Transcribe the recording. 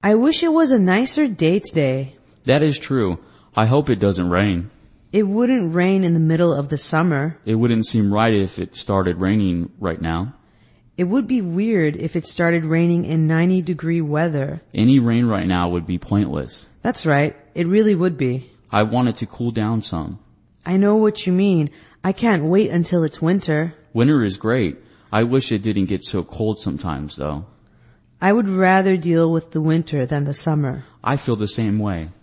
I wish it was a nicer day today. That is true. I hope it doesn't rain. It wouldn't rain in the middle of the summer. It wouldn't seem right if it started raining right now. It would be weird if it started raining in 90-degree weather. Any rain right now would be pointless. That's right. It really would be. I want it to cool down some. I know what you mean. I can't wait until it's winter. Winter is great. I wish it didn't get so cold sometimes, though. I would rather deal with the winter than the summer. I feel the same way.